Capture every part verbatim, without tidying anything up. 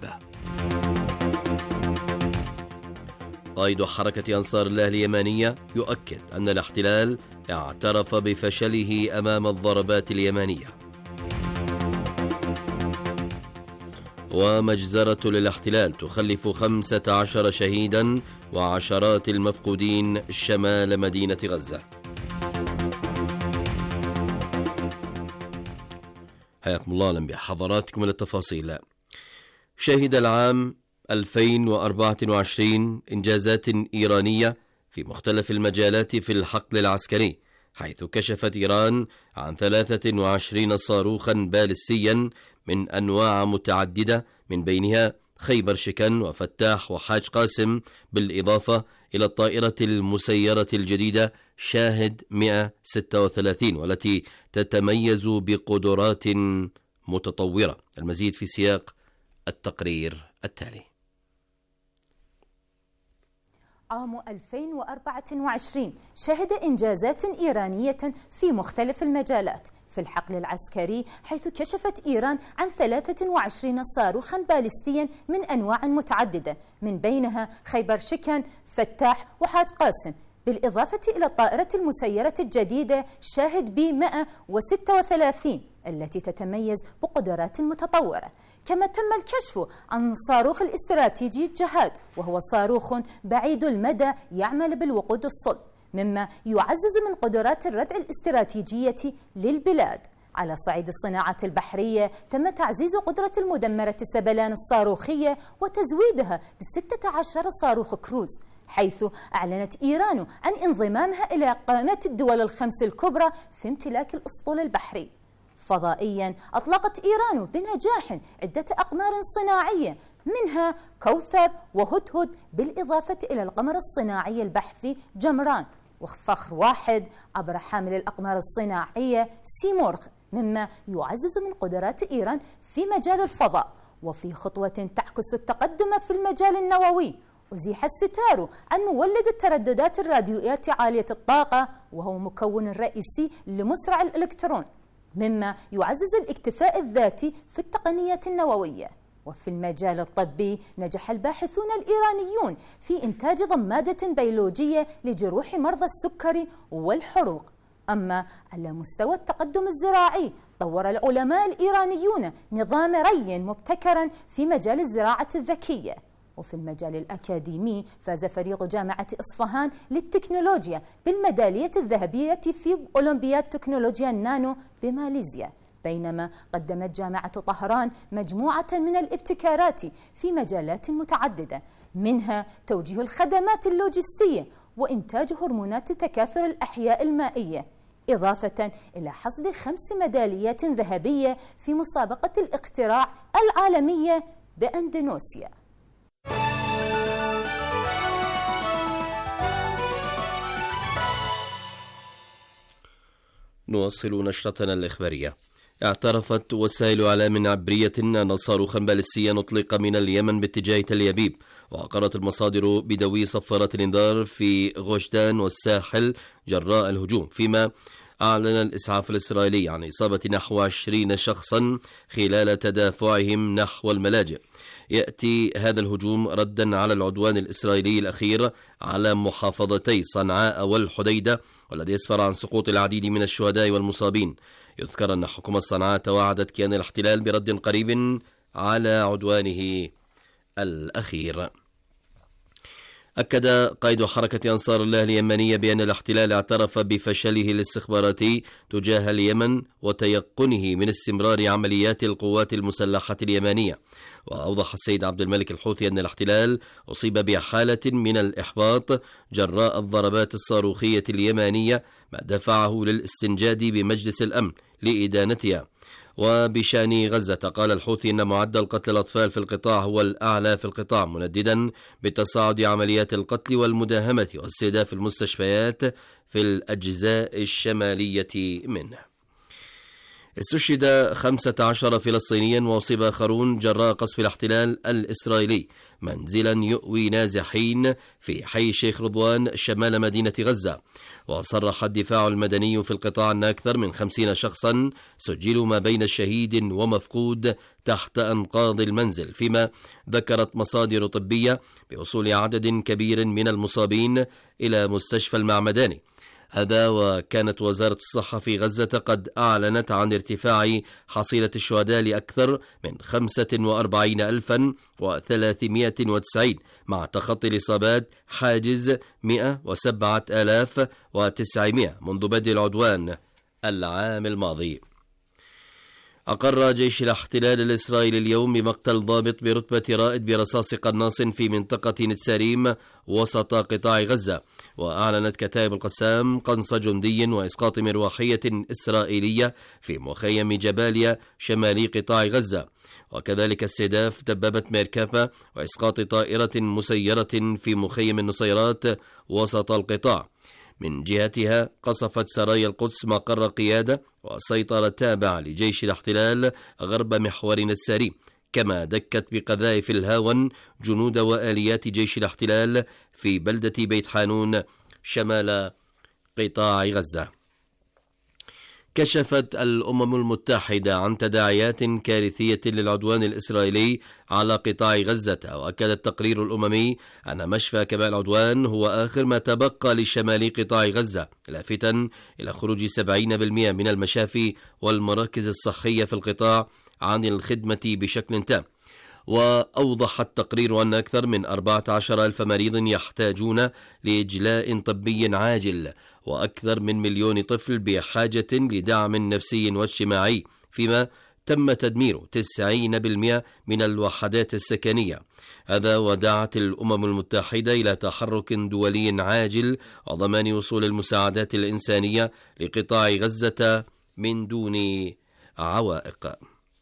غزة. قائد حركة أنصار الله اليمنية يؤكد أن الاحتلال اعترف بفشله أمام الضربات اليمنية. ومجزرة للاحتلال تخلف خمسة عشر شهيدا وعشرات المفقودين شمال مدينة غزة. حياكم الله، أهلا بحضراتكم التفاصيل. شهد العام ألفين وأربعة وعشرين إنجازات إيرانية في مختلف المجالات في الحقل العسكري، حيث كشفت إيران عن ثلاثة وعشرين صاروخا باليستيا من أنواع متعددة، من بينها خيبر شكن وفتاح وحاج قاسم، بالإضافة إلى الطائرة المسيرة الجديدة شاهد مئة وستة وثلاثين، والتي تتميز بقدرات متطورة. المزيد في سياق التقرير التالي. عام ألفين وأربعة وعشرين شهد إنجازات إيرانية في مختلف المجالات في الحقل العسكري، حيث كشفت إيران عن ثلاثة وعشرين صاروخا باليستيا من أنواع متعددة، من بينها خيبر شكن، فتاح وحاج قاسم، بالإضافة إلى الطائرة المسيرة الجديدة شاهد بي مئة وستة وثلاثين التي تتميز بقدرات متطورة. كما تم الكشف عن صاروخ الاستراتيجي جهاد، وهو صاروخ بعيد المدى يعمل بالوقود الصلب، مما يعزز من قدرات الردع الاستراتيجية للبلاد. على صعيد الصناعة البحرية تم تعزيز قدرة المدمرة سبلان الصاروخية وتزويدها بستة عشر صاروخ كروز، حيث أعلنت إيران عن انضمامها إلى قائمة الدول الخمس الكبرى في امتلاك الأسطول البحري. فضائيا أطلقت إيران بنجاح عدة أقمار صناعية، منها كوثر وهدهد، بالإضافة إلى القمر الصناعي البحثي جمران وفخر واحد عبر حامل الأقمار الصناعية سيمورغ، مما يعزز من قدرات إيران في مجال الفضاء. وفي خطوة تعكس التقدم في المجال النووي، أزيح الستار عن مولد الترددات الراديوئية عالية الطاقة، وهو مكون رئيسي لمسرع الإلكترون، مما يعزز الاكتفاء الذاتي في التقنية النووية. وفي المجال الطبي نجح الباحثون الإيرانيون في إنتاج ضمادة بيولوجية لجروح مرضى السكري والحروق. أما على مستوى التقدم الزراعي، طور العلماء الإيرانيون نظام ري مبتكرا في مجال الزراعة الذكية. وفي المجال الأكاديمي فاز فريق جامعة إصفهان للتكنولوجيا بالميدالية الذهبية في أولمبياد تكنولوجيا النانو بماليزيا، بينما قدمت جامعة طهران مجموعة من الابتكارات في مجالات متعددة، منها توجيه الخدمات اللوجستية وإنتاج هرمونات تكاثر الأحياء المائية، إضافة إلى حصد خمس ميداليات ذهبية في مسابقة الاختراع العالمية بأندونيسيا. نواصل نشرتنا الإخبارية. اعترفت وسائل إعلام عبرية أن صاروخا باليستيا أطلق من اليمن باتجاه تل أبيب، وأقرت المصادر بدوي صفارات الإنذار في غوشدان والساحل جراء الهجوم، فيما أعلن الإسعاف الإسرائيلي عن إصابة نحو عشرين شخصا خلال تدافعهم نحو الملاجئ. يأتي هذا الهجوم ردا على العدوان الإسرائيلي الأخير على محافظتي صنعاء والحديدة، والذي أسفر عن سقوط العديد من الشهداء والمصابين. يذكر أن حكومة صنعاء توعدت كيان الاحتلال برد قريب على عدوانه الأخير. أكد قائد حركة أنصار الله اليمنية بأن الاحتلال اعترف بفشله الاستخباراتي تجاه اليمن وتيقنه من استمرار عمليات القوات المسلحة اليمنية. وأوضح السيد عبد الملك الحوثي أن الاحتلال أصيب بحالة من الإحباط جراء الضربات الصاروخية اليمنية، ما دفعه للاستنجاد بمجلس الأمن لإدانتها. وبشأن غزة قال الحوثي أن معدل قتل الأطفال في القطاع هو الأعلى في القطاع، منددا بتصاعد عمليات القتل والمداهمة واستهداف المستشفيات في الأجزاء الشمالية منه. استشهد خمسة عشر فلسطينيا وأصيب آخرون جراء قصف الاحتلال الإسرائيلي منزلا يؤوي نازحين في حي الشيخ رضوان شمال مدينة غزة. وصرح الدفاع المدني في القطاع أن أكثر من خمسين شخصا سجلوا ما بين شهيد ومفقود تحت أنقاض المنزل، فيما ذكرت مصادر طبية بوصول عدد كبير من المصابين إلى مستشفى المعمداني. هذا وكانت وزارة الصحة في غزة قد أعلنت عن ارتفاع حصيلة الشهداء لأكثر من خمسة وأربعين ألفا وثلاثمائة وتسعين، مع تخطي الإصابات حاجز مئة وسبعة آلاف وتسعمائة منذ بدء العدوان العام الماضي. أقر جيش الاحتلال الإسرائيلي اليوم بمقتل ضابط برتبة رائد برصاص قناص في منطقة نتساريم وسط قطاع غزة. وأعلنت كتائب القسام قنص جندي وإسقاط مروحية إسرائيلية في مخيم جباليا شمالي قطاع غزة، وكذلك استهداف دبابة ميركافا وإسقاط طائرة مسيرة في مخيم النصيرات وسط القطاع. من جهتها قصفت سرايا القدس مقر قيادة وسيطرة تابع لجيش الاحتلال غرب محور نتساريم، كما دكت بقذائف الهاون جنود وآليات جيش الاحتلال في بلدة بيت حانون شمال قطاع غزة. كشفت الأمم المتحدة عن تداعيات كارثية للعدوان الإسرائيلي على قطاع غزة، وأكد التقرير الأممي أن مشفى كمال عدوان هو آخر ما تبقى لشمال قطاع غزة، لافتا إلى خروج سبعين بالمئة من المشافي والمراكز الصحية في القطاع عن الخدمة بشكل تام. وأوضح التقرير أن أكثر من أربعة عشر ألف مريض يحتاجون لإجلاء طبي عاجل، وأكثر من مليون طفل بحاجة لدعم نفسي واجتماعي، فيما تم تدمير تسعين بالمئة من الوحدات السكنية. هذا ودعت الأمم المتحدة إلى تحرك دولي عاجل وضمان وصول المساعدات الإنسانية لقطاع غزة من دون عوائق.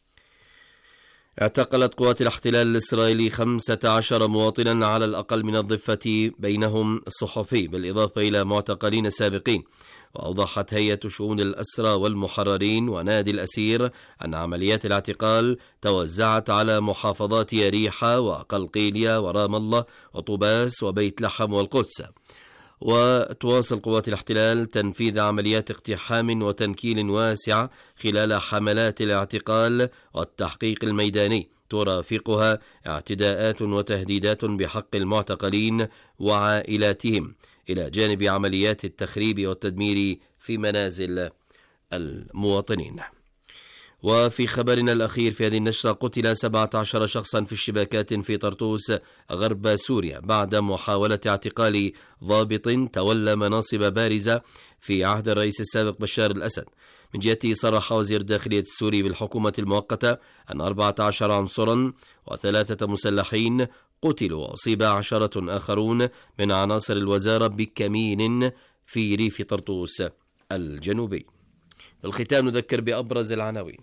اعتقلت قوات الاحتلال الإسرائيلي خمسة عشر مواطنا على الأقل من الضفة، بينهم صحفي، بالإضافة إلى معتقلين سابقين. وأوضحت هيئة شؤون الأسرى والمحررين ونادي الأسير أن عمليات الاعتقال توزعت على محافظات يريحة وقلقيلية ورام الله وطوباس وبيت لحم والقدس. وتواصل قوات الاحتلال تنفيذ عمليات اقتحام وتنكيل واسعة خلال حملات الاعتقال والتحقيق الميداني، ترافقها اعتداءات وتهديدات بحق المعتقلين وعائلاتهم، إلى جانب عمليات التخريب والتدمير في منازل المواطنين. وفي خبرنا الأخير في هذه النشرة، قتل سبعة عشر شخصا في اشتباكات في طرطوس غرب سوريا بعد محاولة اعتقال ضابط تولى مناصب بارزة في عهد الرئيس السابق بشار الأسد. من جهته صرح وزير الداخلية السوري بالحكومة المؤقتة أن أربعة عشر عنصرا وثلاثة مسلحين قتلوا، وأصيب عشرة آخرون من عناصر الوزارة بكمين في ريف طرطوس الجنوبي. في الختام نذكر بأبرز العناوين.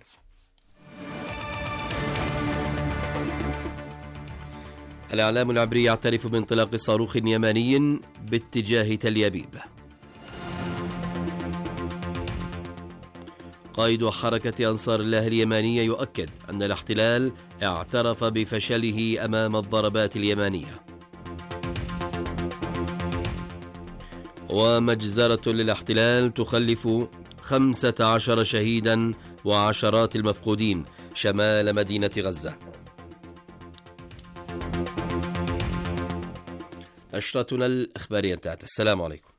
الإعلام العبري يعترف بانطلاق صاروخ يماني باتجاه تل أبيب. قائد حركة أنصار الله اليمانية يؤكد أن الاحتلال اعترف بفشله أمام الضربات اليمانية. ومجزرة للاحتلال تخلف خمسة عشر شهيدا وعشرات المفقودين شمال مدينة غزة. نشرتنا الإخبارية انتهت. السلام عليكم.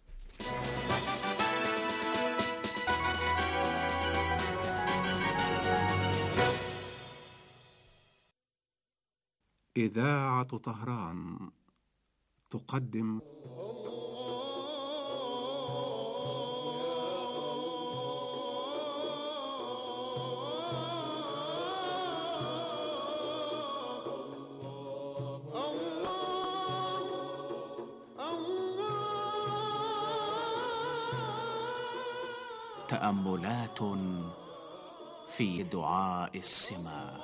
إذاعة طهران تقدم تأملات في دعاء السمات.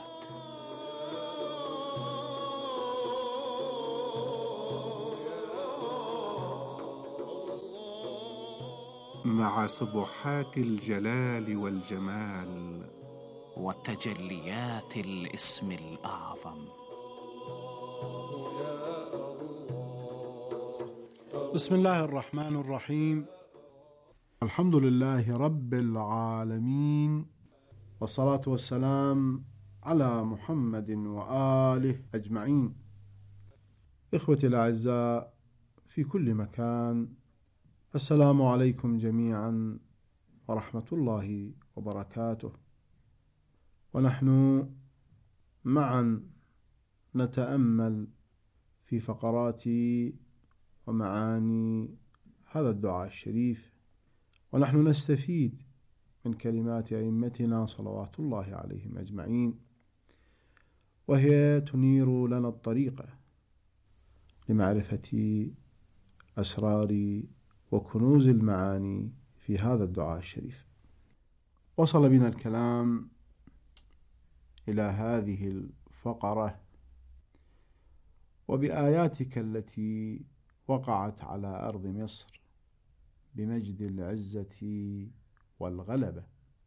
مع سبحات الجلال والجمال وتجليات الاسم الأعظم. بسم الله الرحمن الرحيم. الحمد لله رب العالمين، والصلاة والسلام على محمد وآله أجمعين. إخوتي الأعزاء في كل مكان، السلام عليكم جميعا ورحمة الله وبركاته. ونحن معا نتأمل في فقرات ومعاني هذا الدعاء الشريف، ونحن نستفيد من كلمات أئمتنا صلوات الله عليهم أجمعين، وهي تنير لنا الطريق لمعرفة أسرار وكنوز المعاني في هذا الدعاء الشريف. وصل بنا الكلام إلى هذه الفقرة: وبآياتك التي وقعت على أرض مصر بمجد العزة والغلبة.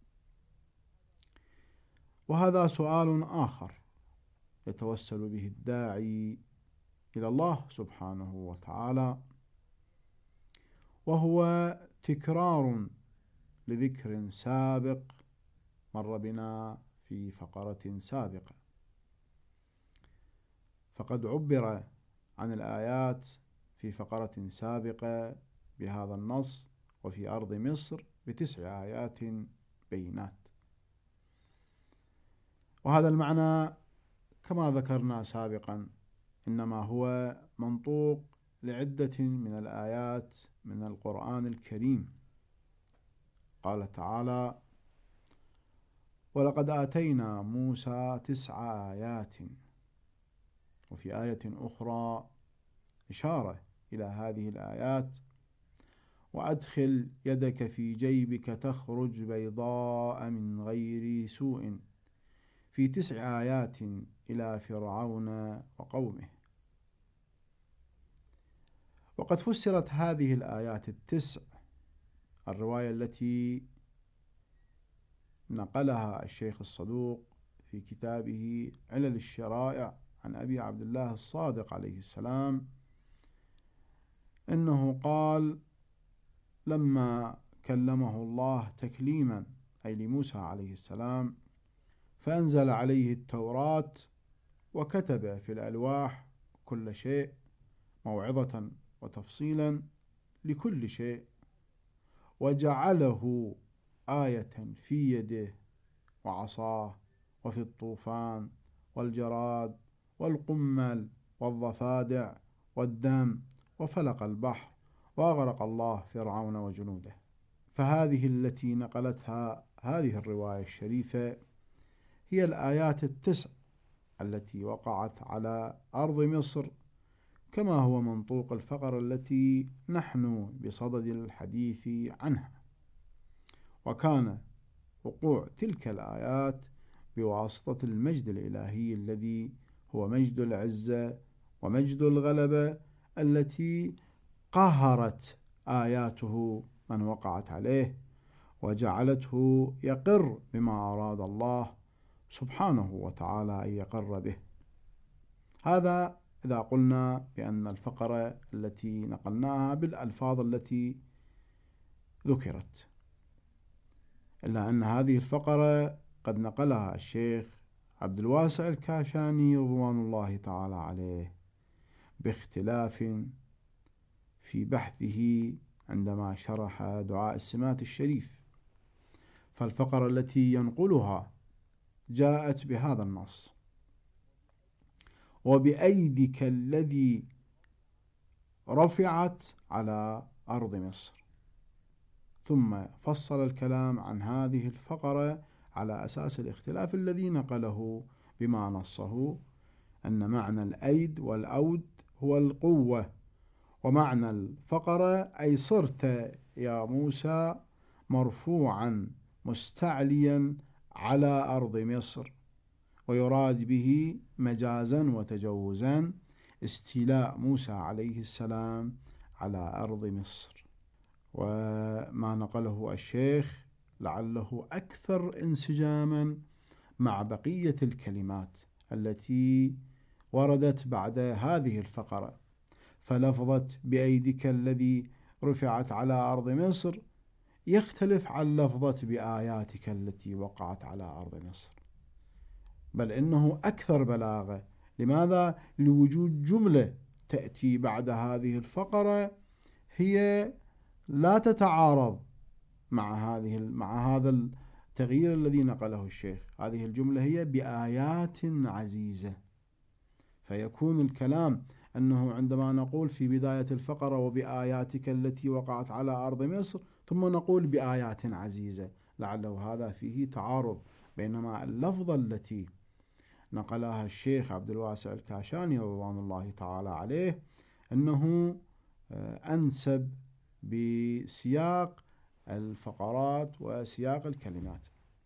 وهذا سؤال آخر يتوسل به الداعي إلى الله سبحانه وتعالى، وهو تكرار لذكر سابق مر بنا في فقرة سابقة. فقد عبر عن الآيات في فقرة سابقة بهذا النص: وفي أرض مصر بتسع آيات بينات. وهذا المعنى كما ذكرنا سابقا إنما هو منطوق لعدة من الآيات من القرآن الكريم. قال تعالى: ولقد آتينا موسى تسع آيات. وفي آية أخرى إشارة إلى هذه الآيات: وأدخل يدك في جيبك تخرج بيضاء من غير سوء، في تسع آيات إلى فرعون وقومه. وقد فسرت هذه الآيات التسع، الرواية التي نقلها الشيخ الصدوق في كتابه علل الشرائع عن أبي عبد الله الصادق عليه السلام، إنه قال: لما كلمه الله تكليما، أي لموسى عليه السلام، فأنزل عليه التوراة وكتب في الألواح كل شيء موعظة وتفصيلا لكل شيء، وجعله آية في يده وعصاه وفي الطوفان والجراد والقمل والضفادع والدم وفلق البحر، وأغرق الله فرعون وجنوده. فهذه التي نقلتها هذه الرواية الشريفة هي الآيات التسع التي وقعت على أرض مصر، كما هو منطوق الفقرة التي نحن بصدد الحديث عنها. وكان وقوع تلك الآيات بواسطة المجد الإلهي الذي هو مجد العزة ومجد الغلبة، التي قهرت آياته من وقعت عليه، وجعلته يقر بما أراد الله سبحانه وتعالى أن يقر به. هذا إذا قلنا بأن الفقرة التي نقلناها بالألفاظ التي ذكرت، إلا أن هذه الفقرة قد نقلها الشيخ عبد الواسع الكاشاني رضوان الله تعالى عليه باختلاف في بحثه عندما شرح دعاء السمات الشريف. فالفقرة التي ينقلها جاءت بهذا النص: وبأيدك الذي رفعت على أرض مصر، ثم فصل الكلام عن هذه الفقرة على أساس الاختلاف الذي نقله بما نصه، أن معنى الأيد والأود هو القوة، ومعنى الفقرة أي صرت يا موسى مرفوعا مستعليا على أرض مصر، ويراد به مجازا وتجوزا استيلاء موسى عليه السلام على أرض مصر. وما نقله الشيخ لعله أكثر انسجاما مع بقية الكلمات التي وردت بعد هذه الفقرة. فلفظة بأيدك الذي رفعت على أرض مصر يختلف عن لفظة بآياتك التي وقعت على أرض مصر، بل إنه أكثر بلاغة. لماذا؟ لوجود جملة تأتي بعد هذه الفقرة هي لا تتعارض مع هذه مع هذا التغيير الذي نقله الشيخ. هذه الجملة هي بآيات عزيزة، فيكون الكلام أنه عندما نقول في بداية الفقرة وبآياتك التي وقعت على أرض مصر ثم نقول بآيات عزيزة، لعله هذا فيه تعارض، بينما اللفظة التي نقلها الشيخ عبد الواسع الكاشاني رضوان الله تعالى عليه أنه أنسب بسياق الفقرات وسياق الكلمات.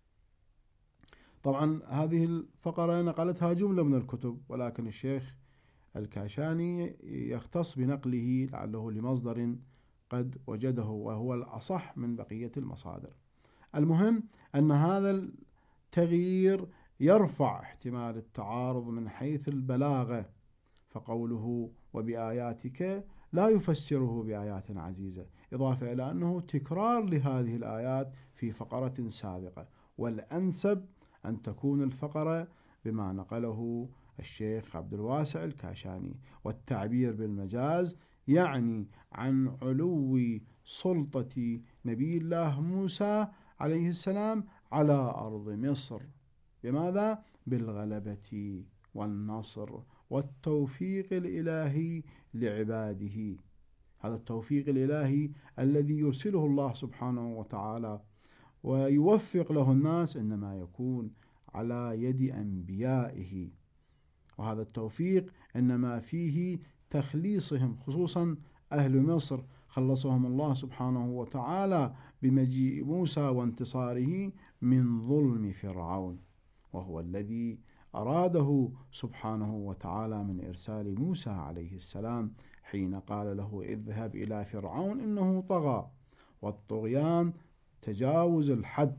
طبعا هذه الفقرة نقلتها جملة من الكتب، ولكن الشيخ الكاشاني يختص بنقله لعله لمصدر قد وجده وهو الأصح من بقية المصادر. المهم أن هذا التغيير يرفع احتمال التعارض من حيث البلاغة، فقوله وبآياتك لا يفسره بآيات عزيزة، إضافة إلى أنه تكرار لهذه الآيات في فقرة سابقة، والأنسب أن تكون الفقرة بما نقله الشيخ عبد الواسع الكاشاني. والتعبير بالمجاز يعني عن علو سلطة نبي الله موسى عليه السلام على أرض مصر. بماذا؟ بالغلبة والنصر والتوفيق الإلهي لعباده. هذا التوفيق الإلهي الذي يرسله الله سبحانه وتعالى ويوفق له الناس إنما يكون على يد أنبيائه، وهذا التوفيق إنما فيه تخليصهم، خصوصا أهل مصر خلصهم الله سبحانه وتعالى بمجيء موسى وانتصاره من ظلم فرعون، وهو الذي أراده سبحانه وتعالى من إرسال موسى عليه السلام حين قال له اذهب إلى فرعون إنه طغى. والطغيان تجاوز الحد،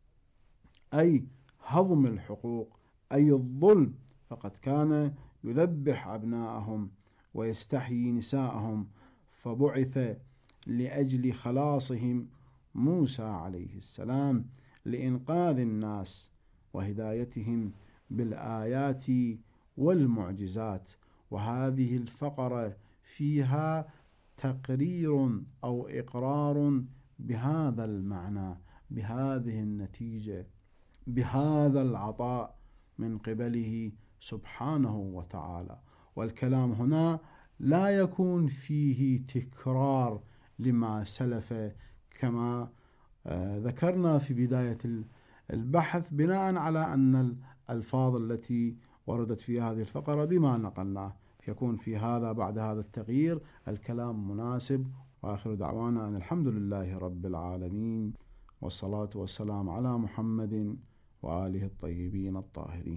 أي هضم الحقوق، أي الظلم، فقد كان يذبح أبناءهم ويستحيي نساءهم، فبعث لأجل خلاصهم موسى عليه السلام لإنقاذ الناس وهدايتهم بالآيات والمعجزات. وهذه الفقرة فيها تقرير أو إقرار بهذا المعنى، بهذه النتيجة، بهذا العطاء من قبله سبحانه وتعالى. والكلام هنا لا يكون فيه تكرار لما سلف كما ذكرنا في بداية البحث، بناء على أن الألفاظ التي وردت في هذه الفقرة بما نقلناه يكون في هذا بعد هذا التغيير الكلام مناسب. وآخر دعوانا أن الحمد لله رب العالمين، والصلاة والسلام على محمد وآله الطيبين الطاهرين.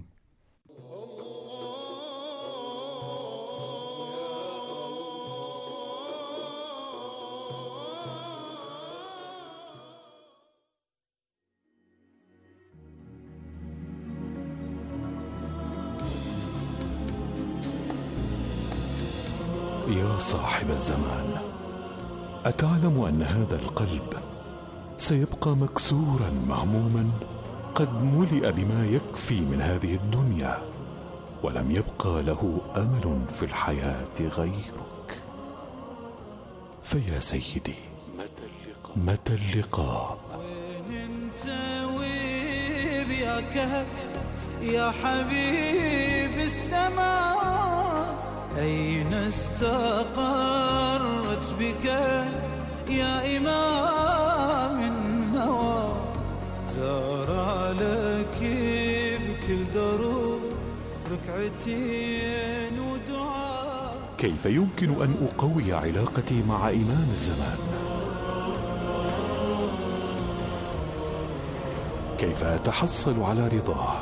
يا صاحب الزمان، أتعلم أن هذا القلب سيبقى مكسورا مهموما قد ملئ بما يكفي من هذه الدنيا، ولم يبقى له أمل في الحياة غيرك. فيا سيدي، متى اللقاء؟ وين انت ويب يا كهف يا حبيب السماء، أين استقرت بك يا إمام النوى، زار لك بكل دروب ركعتين ودعاء. كيف يمكن أن أقوي علاقتي مع إمام الزمان؟ كيف أتحصل على رضاه؟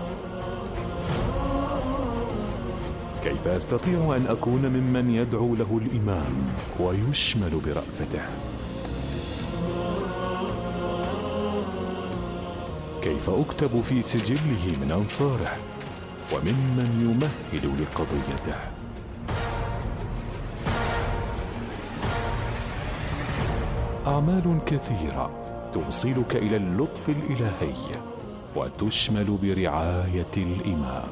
كيف أستطيع أن أكون ممن يدعو له الإمام ويشمل برأفته؟ كيف أكتب في سجله من أنصاره وممن يمهد لقضيته. أعمال كثيرة توصلك إلى اللطف الإلهي وتشمل برعاية الإمام.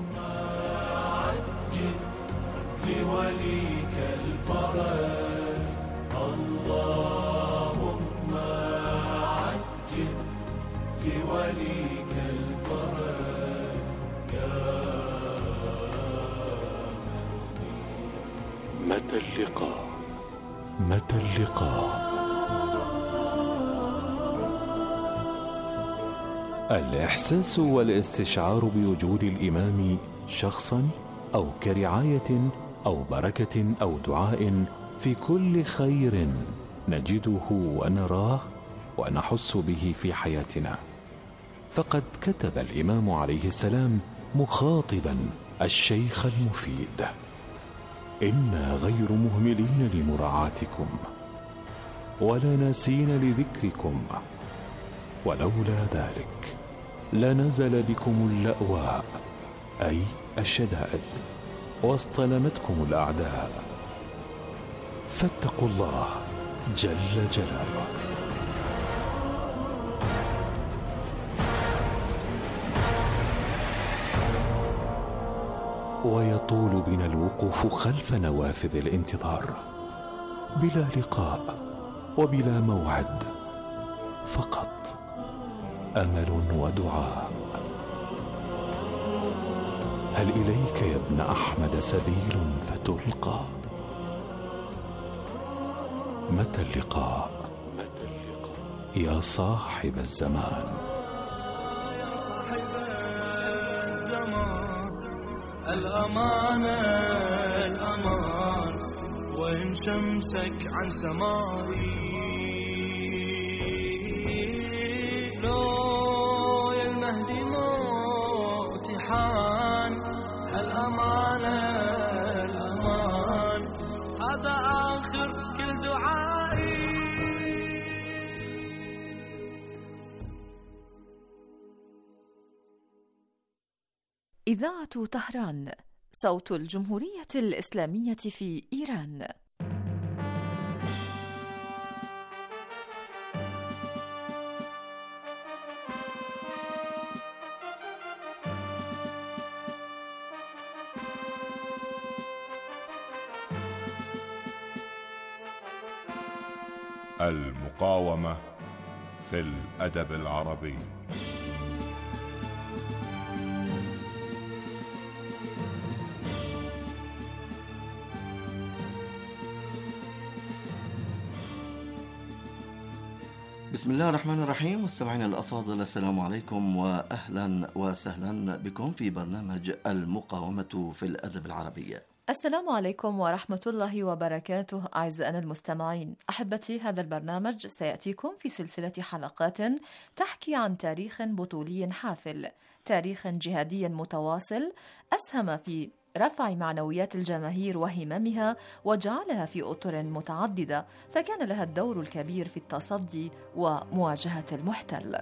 لوليك الفرج اللهم عجل لوليك الفرج يا متى اللقاء؟ متى اللقاء؟ الإحساس والاستشعار بوجود الإمام شخصا أو كرعاية أو بركة أو دعاء في كل خير نجده ونراه ونحس به في حياتنا. فقد كتب الإمام عليه السلام مخاطبا الشيخ المفيد: إنا غير مهملين لمراعاتكم ولا ناسين لذكركم، ولولا ذلك لنزل بكم اللأواء أي الشدائد واصطلمتكم الأعداء، فاتقوا الله جل جلاله. ويطول بنا الوقوف خلف نوافذ الانتظار بلا لقاء وبلا موعد، فقط أمل ودعاء. هل إليك يا ابن أحمد سبيل فتلقى؟ متى اللقاء يا صاحب الزمان؟ يا صاحب الزمان الأمان الأمان وإن شمسك عن سمائي لو يا المهدي موتي حان الأمان الأمان هذا آخر كل دعائي. إذاعة طهران، صوت الجمهورية الإسلامية في إيران. المقاومة في الأدب العربي. بسم الله الرحمن الرحيم. مستمعينا الأفاضل، السلام عليكم وأهلا وسهلا بكم في برنامج المقاومة في الأدب العربي. السلام عليكم ورحمة الله وبركاته. أعزائنا المستمعين، أحبتي، هذا البرنامج سيأتيكم في سلسلة حلقات تحكي عن تاريخ بطولي حافل، تاريخ جهادي متواصل أسهم في رفع معنويات الجماهير وهممها وجعلها في أطر متعددة، فكان لها الدور الكبير في التصدي ومواجهة المحتل.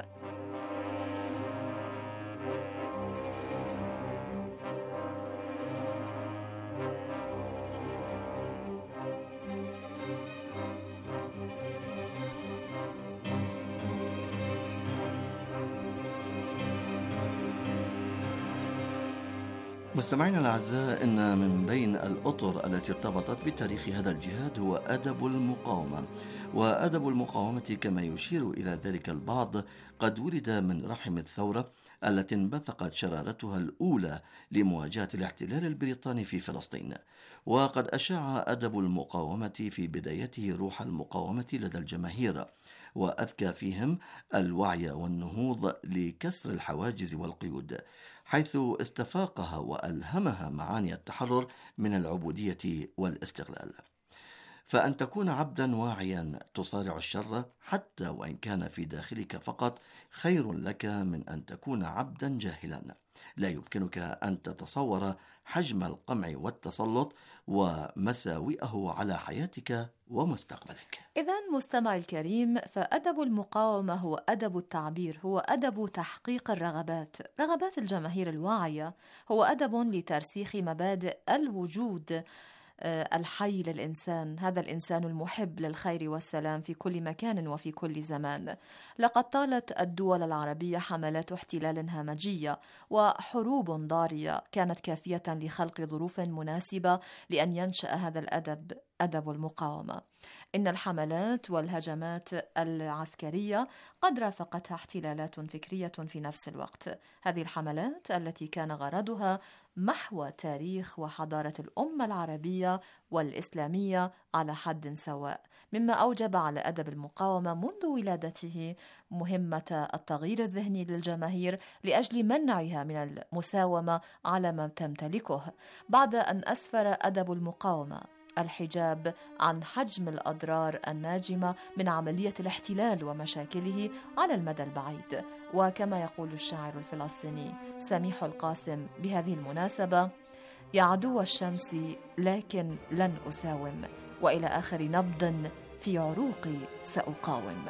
مستمعينا الأعزاء، إن من بين الأطر التي ارتبطت بتاريخ هذا الجهاد هو أدب المقاومة. وأدب المقاومة كما يشير إلى ذلك البعض قد ولد من رحم الثورة التي انبثقت شرارتها الأولى لمواجهة الاحتلال البريطاني في فلسطين. وقد أشاع أدب المقاومة في بدايته روح المقاومة لدى الجماهير، وأذكى فيهم الوعي والنهوض لكسر الحواجز والقيود، حيث استفاقها وألهمها معاني التحرر من العبودية والاستغلال. فأن تكون عبدا واعيا تصارع الشر حتى وإن كان في داخلك فقط خير لك من أن تكون عبدا جاهلا، لا يمكنك أن تتصور حجم القمع والتسلط ومساوئه على حياتك ومستقبلك. إذن مستمع الكريم، فأدب المقاومة هو أدب التعبير، هو أدب تحقيق الرغبات، رغبات الجماهير الواعية، هو أدب لترسيخ مبادئ الوجود الحي للإنسان، هذا الإنسان المحب للخير والسلام في كل مكان وفي كل زمان. لقد طالت الدول العربية حملات احتلال همجية وحروب ضارية كانت كافية لخلق ظروف مناسبة لأن ينشأ هذا الأدب، أدب المقاومة. إن الحملات والهجمات العسكرية قد رافقتها احتلالات فكرية في نفس الوقت. هذه الحملات التي كان غرضها محو تاريخ وحضارة الأمة العربية والإسلامية على حد سواء، مما أوجب على أدب المقاومة منذ ولادته مهمة التغيير الذهني للجماهير لأجل منعها من المساومة على ما تمتلكه، بعد أن أسفر أدب المقاومة الحجاب عن حجم الأضرار الناجمة من عملية الاحتلال ومشاكله على المدى البعيد. وكما يقول الشاعر الفلسطيني سميح القاسم بهذه المناسبة: يا عدو الشمس لكن لن أساوم، وإلى آخر نبض في عروقي سأقاوم.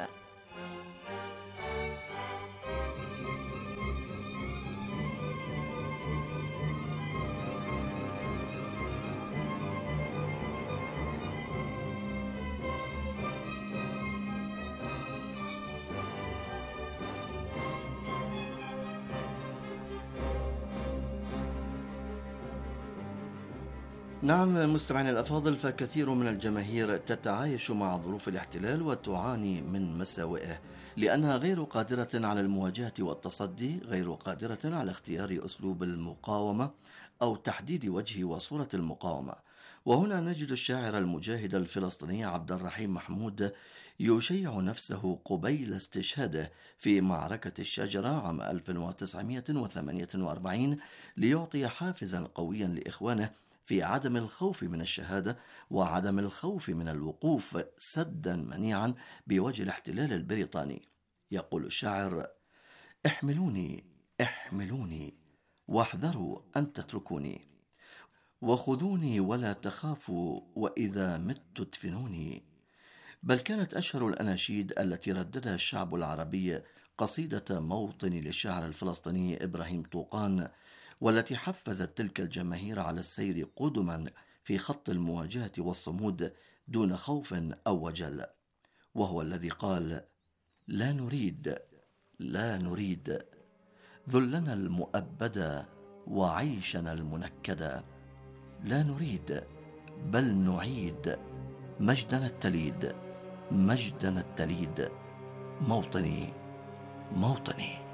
نعم مستمعينا الأفاضل، فكثير من الجماهير تتعايش مع ظروف الاحتلال وتعاني من مساوئه، لأنها غير قادرة على المواجهة والتصدي، غير قادرة على اختيار أسلوب المقاومة أو تحديد وجه وصورة المقاومة. وهنا نجد الشاعر المجاهد الفلسطيني عبد الرحيم محمود يشيع نفسه قبيل استشهاده في معركة الشجرة عام ألف وتسعمائة وثمانية وأربعين ليعطي حافزا قويا لإخوانه في عدم الخوف من الشهادة وعدم الخوف من الوقوف سدا منيعا بوجه الاحتلال البريطاني. يقول الشاعر: احملوني احملوني واحذروا أن تتركوني، وخذوني ولا تخافوا وإذا مت ادفنوني. بل كانت أشهر الأناشيد التي رددها الشعب العربي قصيدة موطني للشاعر الفلسطيني إبراهيم طوقان، والتي حفزت تلك الجماهير على السير قدما في خط المواجهة والصمود دون خوف أو وجل. وهو الذي قال: لا نريد لا نريد ذلنا المؤبدا وعيشنا المنكدا، لا نريد بل نعيد مجدنا التليد مجدنا التليد، موطني موطني.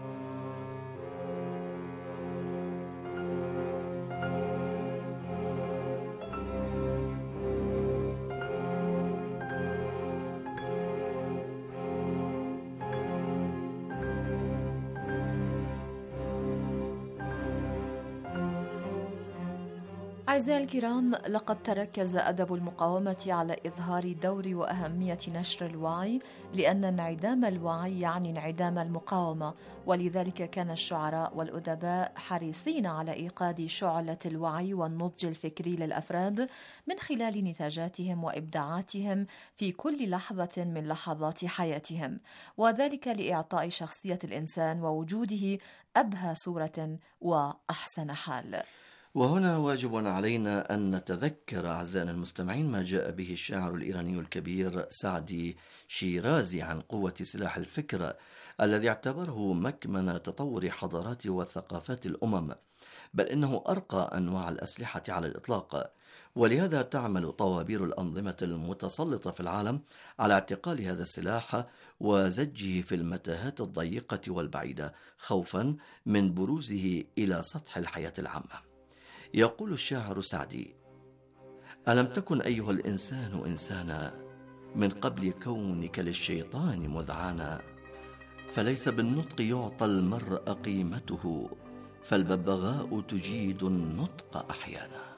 أعزائي الكرام، لقد تركز أدب المقاومة على إظهار دور وأهمية نشر الوعي، لأن انعدام الوعي يعني انعدام المقاومة، ولذلك كان الشعراء والأدباء حريصين على إيقاد شعلة الوعي والنضج الفكري للأفراد من خلال نتاجاتهم وإبداعاتهم في كل لحظة من لحظات حياتهم، وذلك لإعطاء شخصية الإنسان ووجوده أبهى صورة وأحسن حال. وهنا واجب علينا أن نتذكر أعزائنا المستمعين ما جاء به الشاعر الإيراني الكبير سعدي شيرازي عن قوة سلاح الفكر الذي اعتبره مكمن تطور حضارات وثقافات الأمم، بل إنه أرقى أنواع الأسلحة على الإطلاق. ولهذا تعمل طوابير الأنظمة المتسلطة في العالم على اعتقال هذا السلاح وزجه في المتاهات الضيقة والبعيدة خوفا من بروزه إلى سطح الحياة العامة. يقول الشاعر سعدي: ألم تكن أيها الإنسان إنسانا من قبل كونك للشيطان مذعانا، فليس بالنطق يعطى المرء قيمته، فالببغاء تجيد النطق أحيانا.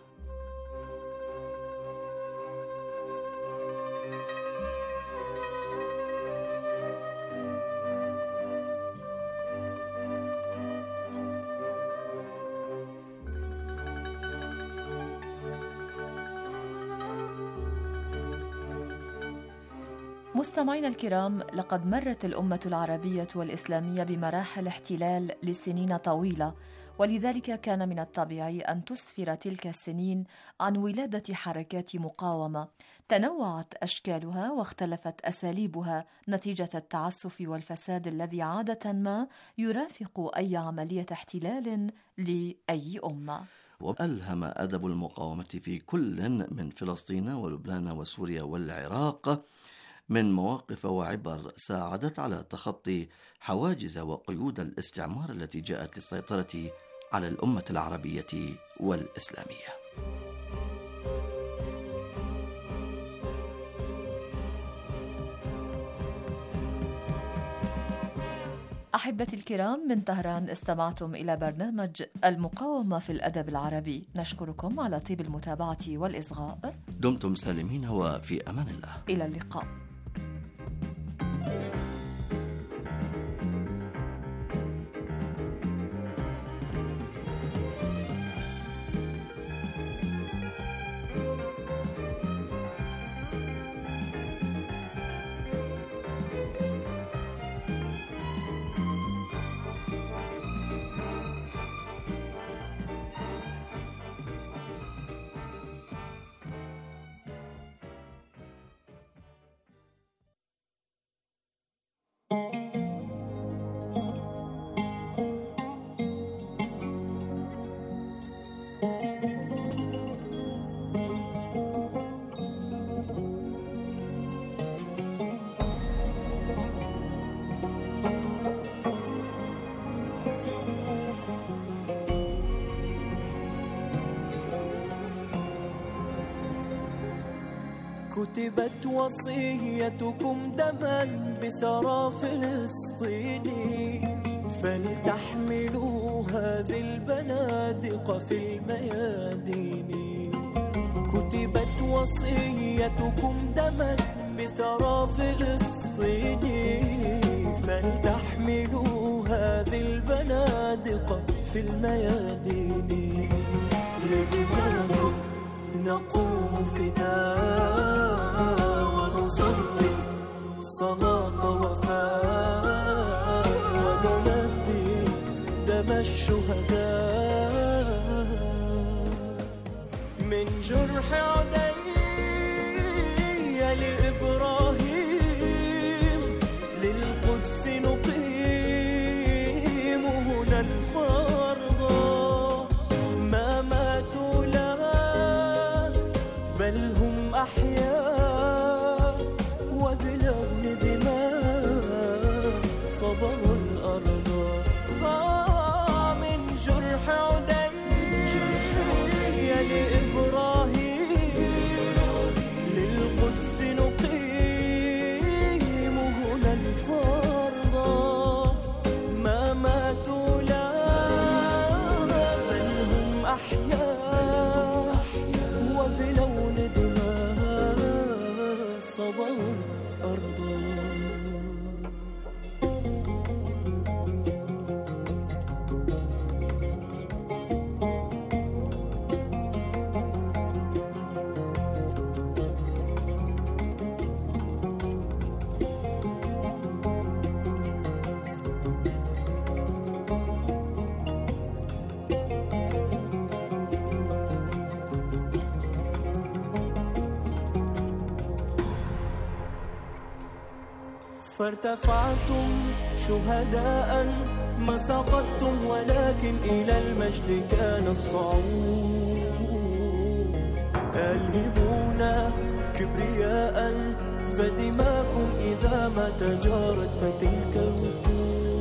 مستمعينا الكرام، لقد مرت الأمة العربية والإسلامية بمراحل احتلال لسنين طويلة، ولذلك كان من الطبيعي أن تسفر تلك السنين عن ولادة حركات مقاومة تنوعت أشكالها واختلفت أساليبها نتيجة التعسف والفساد الذي عادة ما يرافق أي عملية احتلال لأي أمة. وألهم أدب المقاومة في كل من فلسطين ولبنان وسوريا والعراق من مواقف وعبر ساعدت على تخطي حواجز وقيود الاستعمار التي جاءت للسيطرة على الأمة العربية والإسلامية. أحبتي الكرام، من طهران استمعتم إلى برنامج المقاومة في الأدب العربي. نشكركم على طيب المتابعة والإصغاء. دمتم سالمين وفي أمان الله. إلى اللقاء. كتبت وصيتكم دما بثرى فلسطيني، فلتحملوا هذه البنادق في الميادين. كتبت وصيتكم دما بثرى فلسطيني، فلتحملوا هذه البنادق في الميادين. لدماء نقوم فداء ونصلي صلاة وفاء، ونلبي دم الشهداء. من جرح عدي لإبراهيم للقدس نقيم هنا الفرض. ما ماتوا لا بل هم أحياء، وبلون دماء صبروا الأرض. آه من جرح عدي لإبراهيم للقدس نقيم هنا الفرض. ما ماتوا لا بل هم أحياء، وبلون دماء صبروا الأرض. فارتفعتم شهداء ما سقطتم، ولكن إلى المجد كان الصعود. ألهبونا كبرياء فدماكم إذا ما تجارت فتلك الوقود.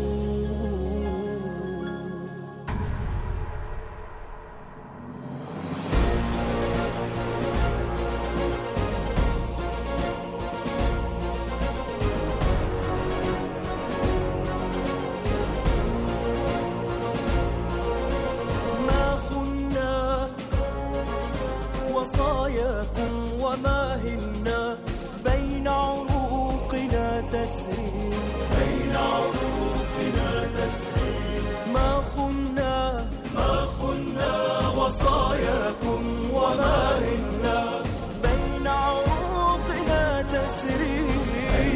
وصاياكم وما هنا بين عروقنا تسري، بين عروقنا تسري. ما خنا ما خنا وصاياكم وما هنا بين عروقنا تسري، بين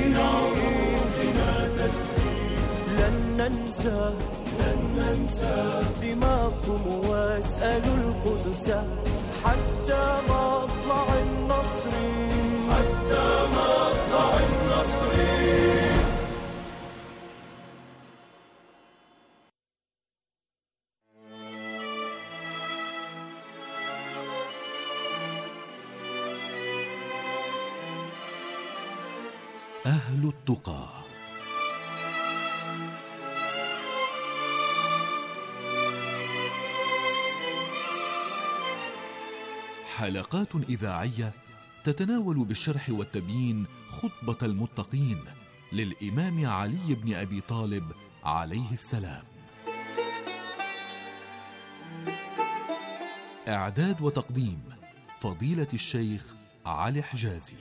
ننسى لن ننسى دماءكم واسألوا القدس حتى مطلع النصر حتى مطلع النصر. أهل التقى. حلقات إذاعية تتناول بالشرح والتبيين خطبة المتقين للإمام علي بن أبي طالب عليه السلام. إعداد وتقديم فضيلة الشيخ علي حجازي.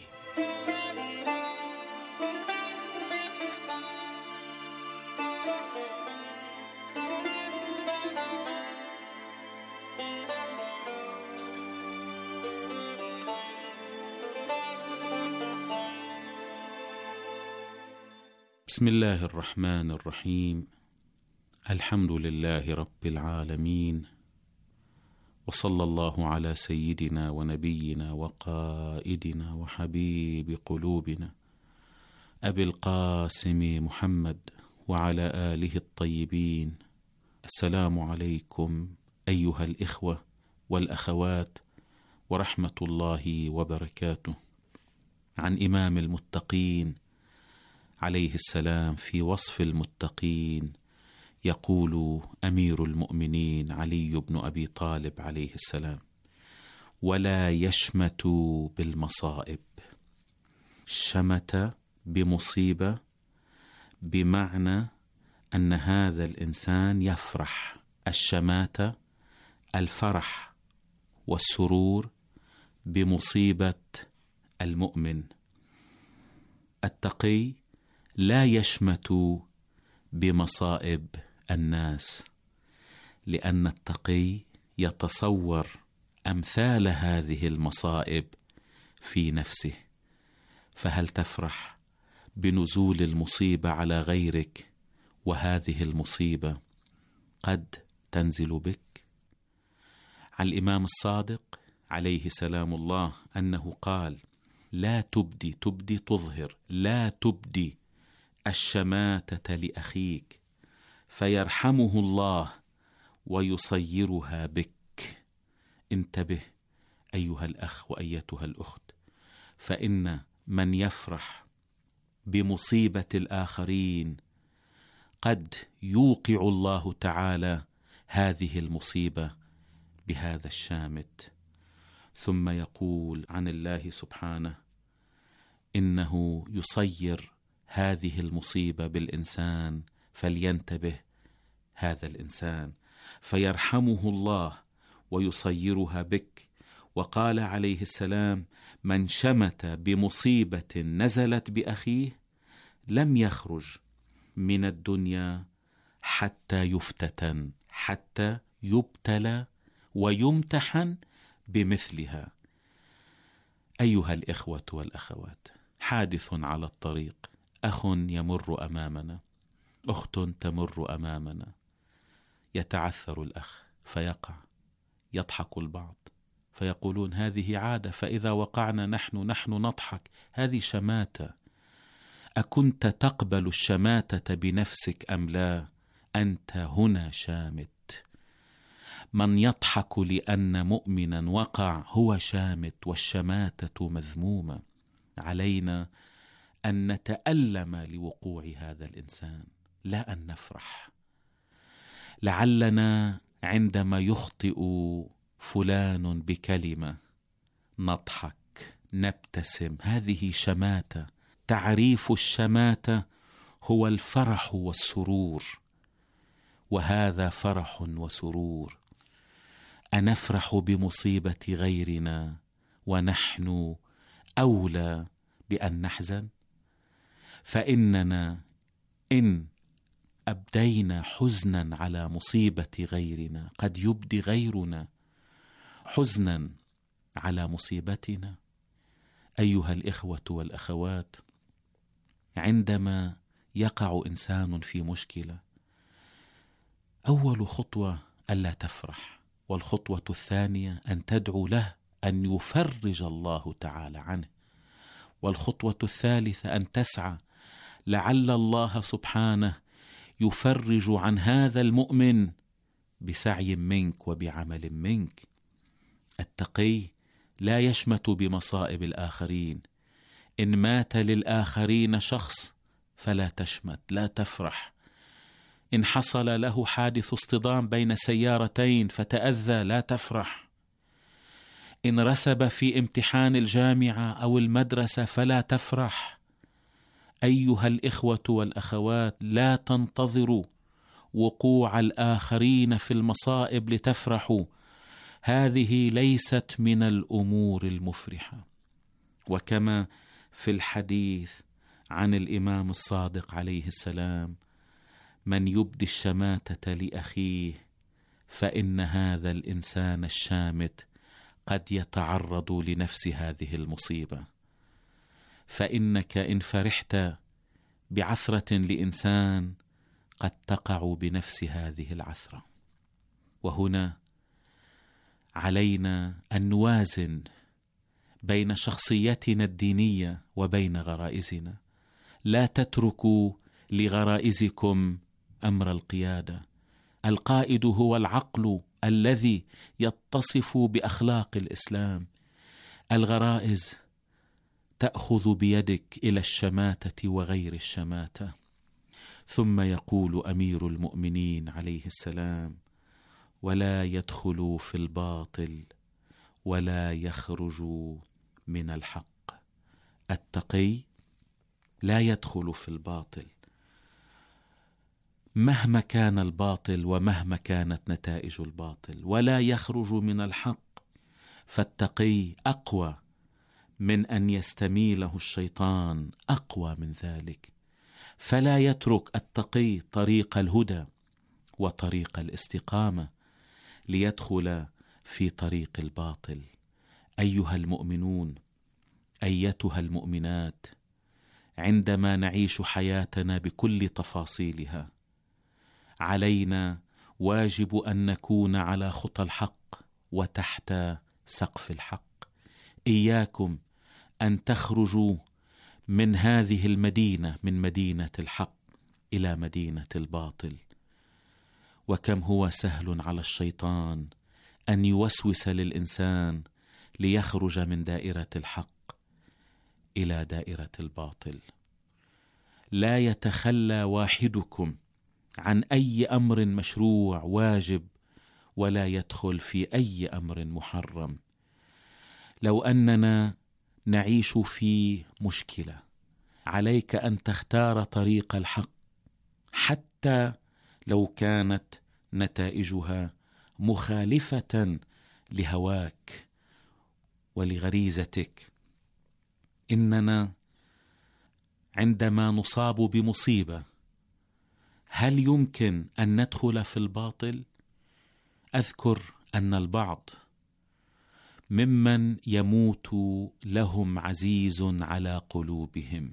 بسم الله الرحمن الرحيم. الحمد لله رب العالمين، وصلى الله على سيدنا ونبينا وقائدنا وحبيب قلوبنا أبي القاسم محمد وعلى آله الطيبين. السلام عليكم أيها الإخوة والأخوات ورحمة الله وبركاته. عن إمام المتقين عليه السلام في وصف المتقين يقول أمير المؤمنين علي بن أبي طالب عليه السلام: ولا يشمت بالمصائب. شمت بمصيبة بمعنى أن هذا الإنسان يفرح. الشماتة الفرح والسرور بمصيبة المؤمن. التقي لا يشمت بمصائب الناس، لأن التقي يتصور أمثال هذه المصائب في نفسه. فهل تفرح بنزول المصيبة على غيرك وهذه المصيبة قد تنزل بك؟ عن الإمام الصادق عليه سلام الله أنه قال: لا تبدي تبدي تظهر لا تبدي الشماتة لأخيك فيرحمه الله ويصيرها بك. انتبه أيها الأخ وأيتها الأخت، فإن من يفرح بمصيبة الآخرين قد يوقع الله تعالى هذه المصيبة بهذا الشامت. ثم يقول عن الله سبحانه إنه يصير هذه المصيبة بالإنسان، فلينتبه هذا الإنسان فيرحمه الله ويصيرها بك. وقال عليه السلام: من شمت بمصيبة نزلت بأخيه لم يخرج من الدنيا حتى يفتتن، حتى يبتلى ويمتحن بمثلها. أيها الإخوة والأخوات، حادث على الطريق، أخ يمر أمامنا، أخت تمر أمامنا، يتعثر الأخ فيقع، يضحك البعض فيقولون هذه عادة، فإذا وقعنا نحن نحن نضحك، هذه شماتة. أكنت تقبل الشماتة بنفسك أم لا؟ أنت هنا شامت. من يضحك لأن مؤمنا وقع هو شامت، والشماتة مذمومة. علينا أن نتألم لوقوع هذا الإنسان، لا أن نفرح. لعلنا عندما يخطئ فلان بكلمة نضحك نبتسم، هذه شماتة. تعريف الشماتة هو الفرح والسرور، وهذا فرح وسرور. أنفرح بمصيبة غيرنا ونحن أولى بأن نحزن؟ فإننا إن أبدينا حزنا على مصيبة غيرنا قد يبدي غيرنا حزنا على مصيبتنا. أيها الإخوة والأخوات، عندما يقع إنسان في مشكلة أول خطوة ألا تفرح، والخطوة الثانية أن تدعو له أن يفرج الله تعالى عنه، والخطوة الثالثة أن تسعى لعل الله سبحانه يفرج عن هذا المؤمن بسعي منك وبعمل منك. التقي لا يشمت بمصائب الآخرين، إن مات للآخرين شخص فلا تشمت، لا تفرح. إن حصل له حادث اصطدام بين سيارتين فتأذى، لا تفرح. إن رسب في امتحان الجامعة أو المدرسة فلا تفرح. أيها الإخوة والأخوات، لا تنتظروا وقوع الآخرين في المصائب لتفرحوا، هذه ليست من الأمور المفرحة. وكما في الحديث عن الإمام الصادق عليه السلام: من يبدي الشماتة لأخيه فإن هذا الإنسان الشامت قد يتعرض لنفس هذه المصيبة، فإنك إن فرحت بعثرة لإنسان قد تقع بنفس هذه العثرة. وهنا علينا أن نوازن بين شخصيتنا الدينية وبين غرائزنا. لا تتركوا لغرائزكم أمر القيادة. القائد هو العقل الذي يتصف بأخلاق الإسلام. الغرائز تأخذ بيدك إلى الشماتة وغير الشماتة. ثم يقول أمير المؤمنين عليه السلام: ولا يدخلوا في الباطل ولا يخرجوا من الحق. التقي لا يدخل في الباطل مهما كان الباطل ومهما كانت نتائج الباطل، ولا يخرج من الحق، فالتقي أقوى من أن يستميله الشيطان، أقوى من ذلك. فلا يترك التقي طريق الهدى وطريق الاستقامة ليدخل في طريق الباطل. أيها المؤمنون، أيتها المؤمنات، عندما نعيش حياتنا بكل تفاصيلها علينا واجب أن نكون على خطى الحق وتحت سقف الحق. إياكم أن تخرجوا من هذه المدينة، من مدينة الحق إلى مدينة الباطل. وكم هو سهل على الشيطان أن يوسوس للإنسان ليخرج من دائرة الحق إلى دائرة الباطل. لا يتخلى واحدكم عن أي أمر مشروع واجب ولا يدخل في أي أمر محرم. لو أننا نعيش في مشكلة عليك أن تختار طريق الحق حتى لو كانت نتائجها مخالفة لهواك ولغريزتك. إننا عندما نصاب بمصيبة هل يمكن أن ندخل في الباطل؟ أذكر أن البعض ممن يموت لهم عزيز على قلوبهم،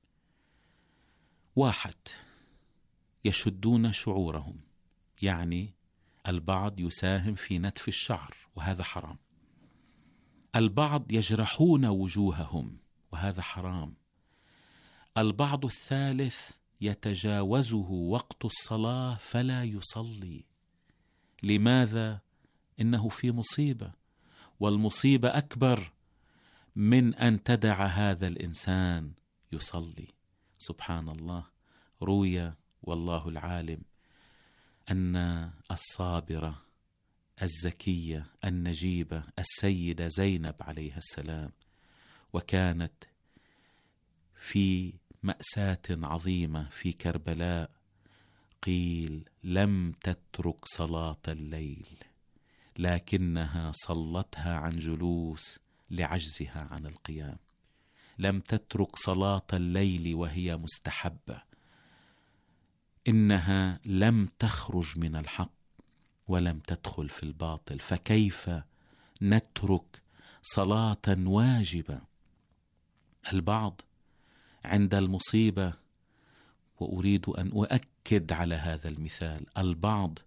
واحد يشدون شعورهم، يعني البعض يساهم في نتف الشعر وهذا حرام. البعض يجرحون وجوههم وهذا حرام. البعض الثالث يتجاوزه وقت الصلاة فلا يصلي. لماذا؟ إنه في مصيبة، والمصيبة أكبر من أن تدع هذا الإنسان يصلي. سبحان الله. روي والله العالم أن الصابرة الزكية النجيبة السيدة زينب عليها السلام، وكانت في مأساة عظيمة في كربلاء، قيل لم تترك صلاة الليل لكنها صلتها عن جلوس لعجزها عن القيام. لم تترك صلاة الليل وهي مستحبة. إنها لم تخرج من الحق ولم تدخل في الباطل، فكيف نترك صلاة واجبة؟ البعض عند المصيبة، وأريد أن أؤكد على هذا المثال، البعض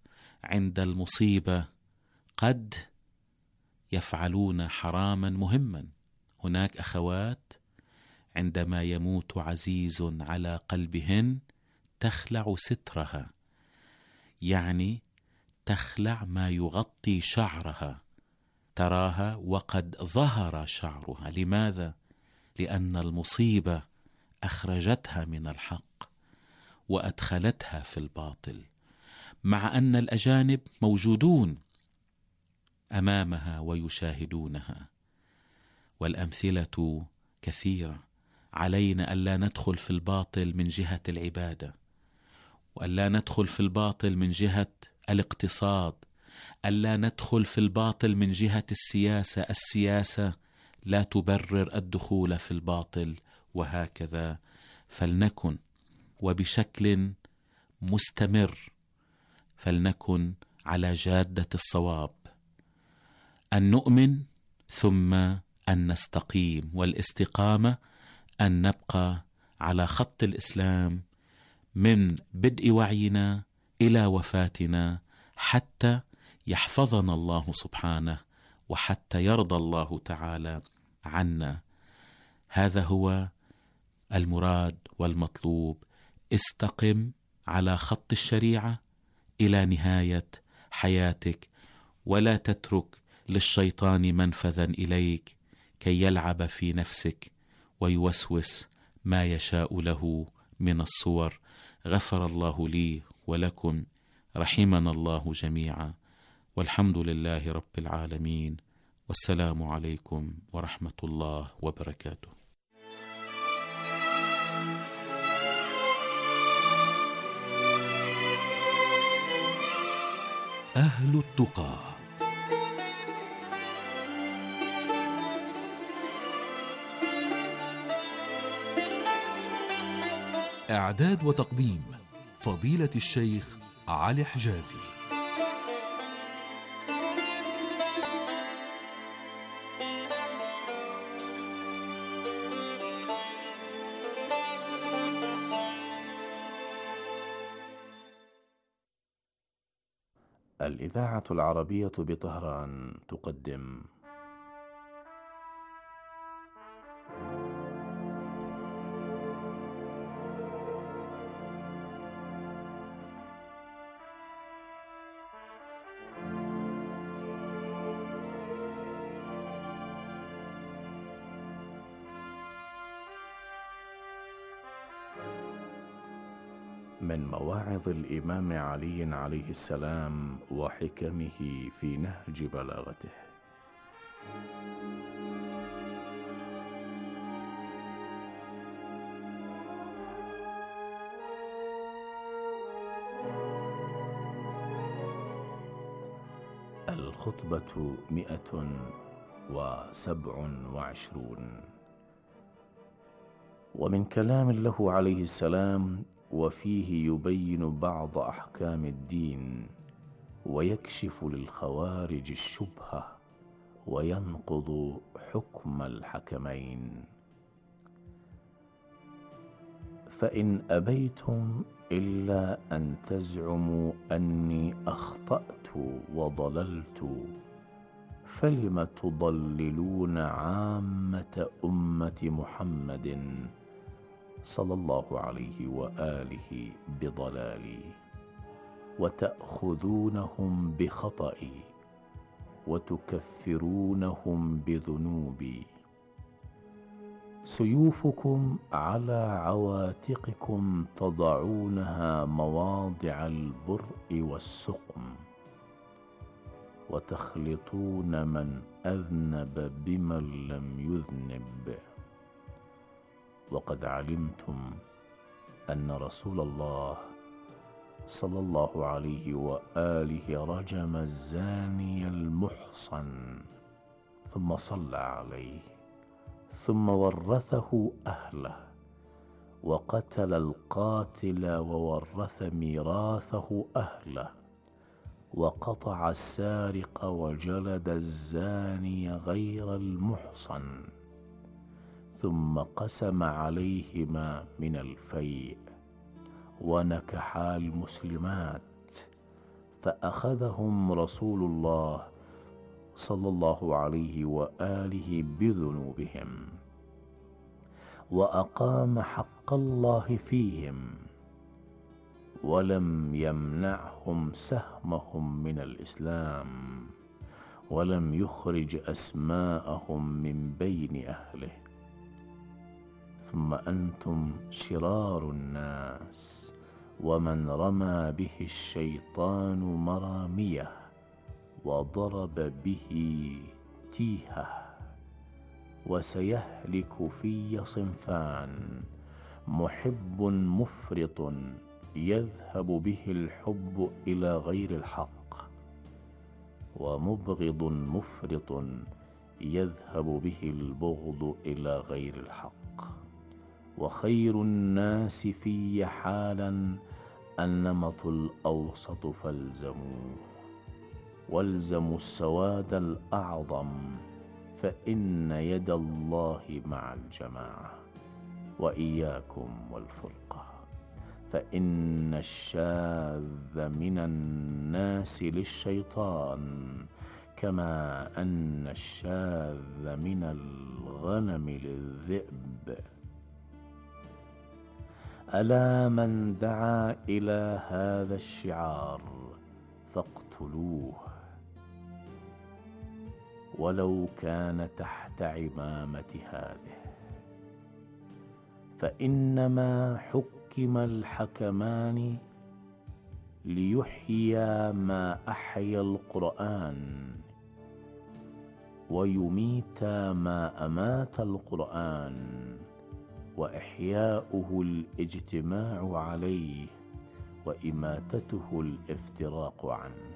عند المصيبة قد يفعلون حراما مهما. هناك أخوات عندما يموت عزيز على قلبهن تخلع سترها، يعني تخلع ما يغطي شعرها، تراها وقد ظهر شعرها. لماذا؟ لأن المصيبة أخرجتها من الحق وأدخلتها في الباطل، مع أن الأجانب موجودون أمامها ويشاهدونها. والأمثلة كثيرة. علينا ألا ندخل في الباطل من جهة العبادة، وألا ندخل في الباطل من جهة الاقتصاد، ألا ندخل في الباطل من جهة السياسة. السياسة لا تبرر الدخول في الباطل، وهكذا. فلنكن وبشكل مستمر فلنكن على جادة الصواب، أن نؤمن ثم أن نستقيم. والاستقامة أن نبقى على خط الإسلام من بدء وعينا إلى وفاتنا، حتى يحفظنا الله سبحانه وحتى يرضى الله تعالى عنا. هذا هو المراد والمطلوب. استقم على خط الشريعة إلى نهاية حياتك، ولا تترك للشيطان منفذا إليك كي يلعب في نفسك ويوسوس ما يشاء له من الصور. غفر الله لي ولكم، رحمنا الله جميعا، والحمد لله رب العالمين، والسلام عليكم ورحمة الله وبركاته. أهل التقى. إعداد وتقديم فضيلة الشيخ علي حجازي. الإذاعة العربية بطهران تقدم من مواعظ الإمام علي عليه السلام وحكمه في نهج بلاغته. الخطبة مئة وسبع وعشرون. ومن كلام له عليه السلام وفيه يبين بعض أحكام الدين ويكشف للخوارج الشبهة وينقض حكم الحكمين. فإن أبيتم إلا أن تزعموا أني أخطأت وضللت فلم تضللون عامة أمة محمد صلى الله عليه وآله بضلالي وتأخذونهم بخطئي وتكفرونهم بذنوبي. سيوفكم على عواتقكم تضعونها مواضع البرء والسقم وتخلطون من أذنب بمن لم يذنب. وقد علمتم أن رسول الله صلى الله عليه وآله رجم الزاني المحصن ثم صلى عليه ثم ورثه أهله، وقتل القاتل وورث ميراثه أهله، وقطع السارق وجلد الزاني غير المحصن، ثم قسم عليهما من الفيء، ونكحا المسلمات، فأخذهم رسول الله صلى الله عليه وآله بذنوبهم، وأقام حق الله فيهم، ولم يمنعهم سهمهم من الإسلام، ولم يخرج أسماءهم من بين أهله. ثم أنتم شرار الناس، ومن رمى به الشيطان مراميه وضرب به تيهه. وسيهلك في صنفان: محب مفرط يذهب به الحب إلى غير الحق، ومبغض مفرط يذهب به البغض إلى غير الحق. وخير الناس في حالا النمط الأوسط فالزموه، والزموا السواد الأعظم، فإن يد الله مع الجماعة. وإياكم والفرقة، فإن الشاذ من الناس للشيطان، كما أن الشاذ من الغنم للذئب. ألا من دعا إلى هذا الشعار فاقتلوه، ولو كان تحت عمامة هذه. فإنما حكم الحكمان ليحيي ما أحيا القرآن، ويميت ما أمات القرآن، وإحياؤه الاجتماع عليه، وإماتته الافتراق عنه.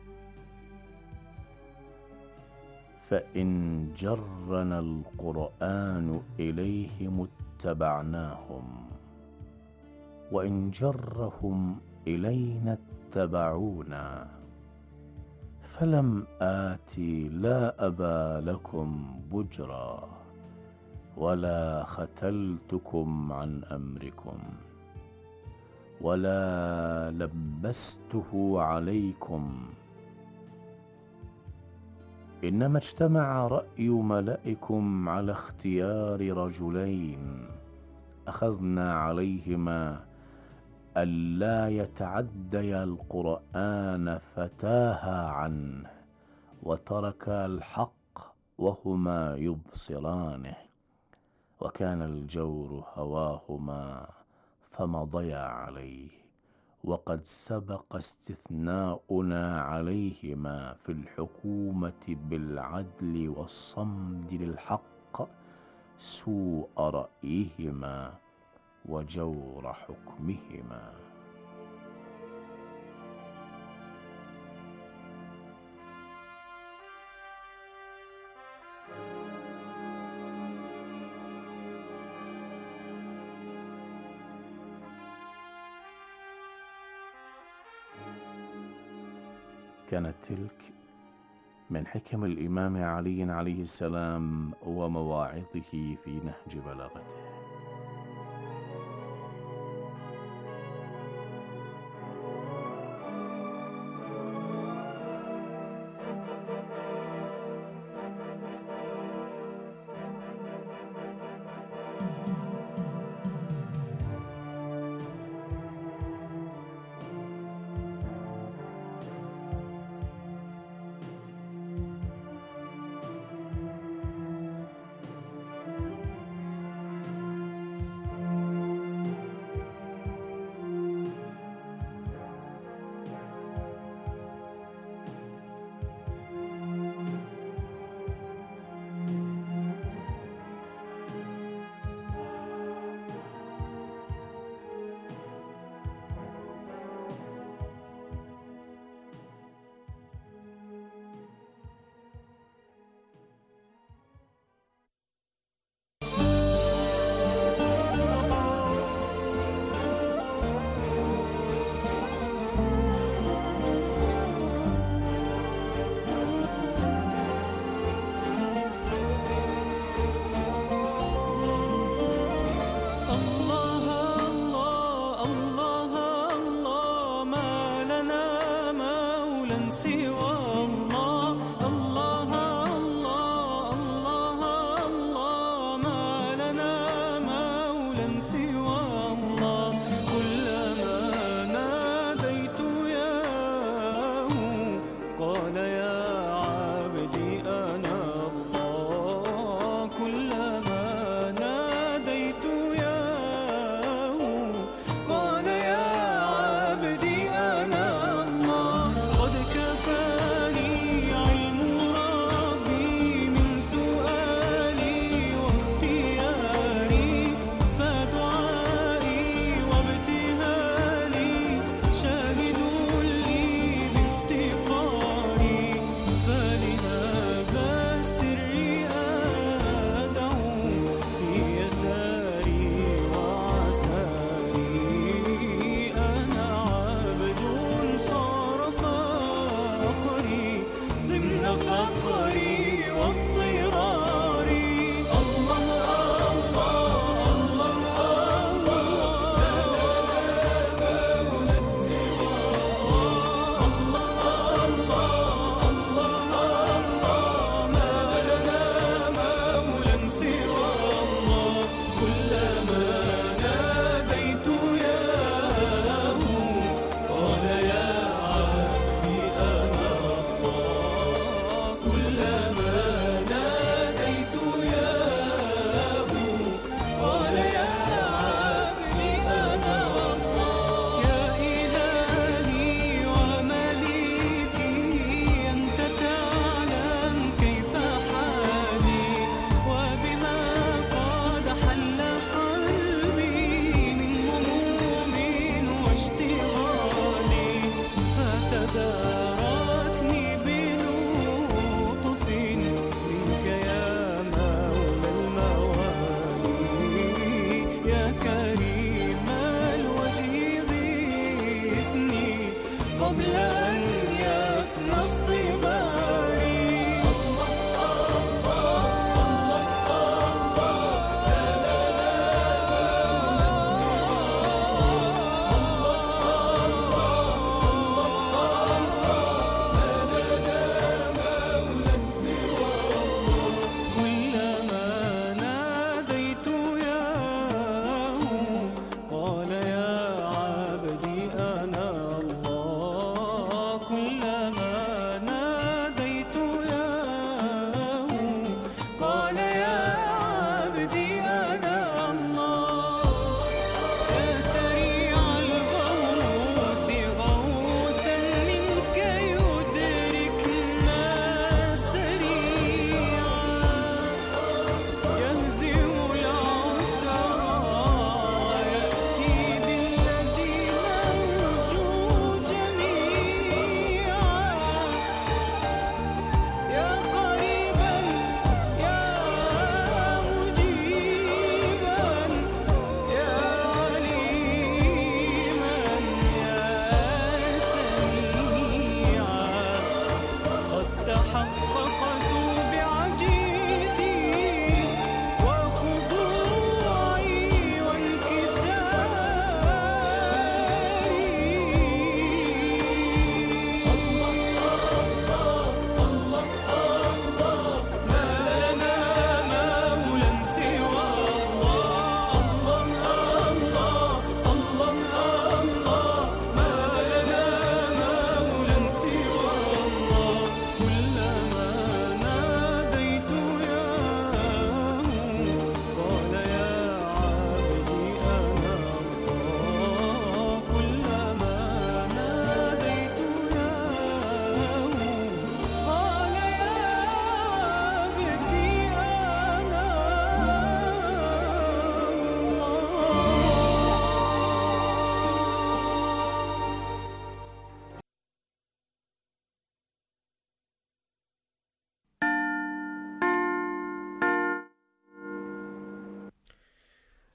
فإن جرنا القرآن إليهم اتبعناهم، وإن جرهم إلينا اتبعونا. فلم آتي لا أبا لكم بجرا، ولا ختلتكم عن أمركم، ولا لبسته عليكم. إنما اجتمع رأي ملئكم على اختيار رجلين أخذنا عليهما ألا يتعديا القرآن فتاها عنه، وتركا الحق وهما يبصرانه، وكان الجور هواهما فمضيا عليه. وقد سبق استثناؤنا عليهما في الحكومة بالعدل والصمد للحق سوء رأيهما وجور حكمهما. كانت تلك من حكم الإمام علي عليه السلام ومواعظه في نهج بلاغته.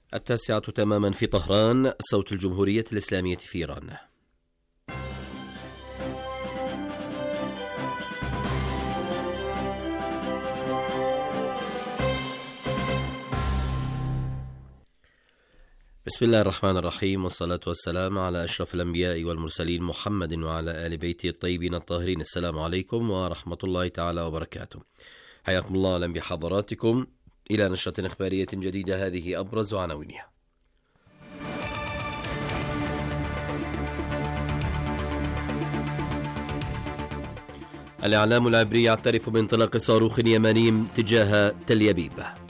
التاسعة تماما في طهران، صوت الجمهورية الإسلامية في إيران. بسم الله الرحمن الرحيم، والصلاة والسلام على أشرف الأنبياء والمرسلين محمد وعلى آل بيته الطيبين الطاهرين. السلام عليكم ورحمة الله تعالى وبركاته. حياكم الله أهلا بحضراتكم إلى نشرة إخبارية جديدة. هذه أبرز عناوينها. الإعلام العبري يعترف بانطلاق صاروخ يمني تجاه تل أبيب.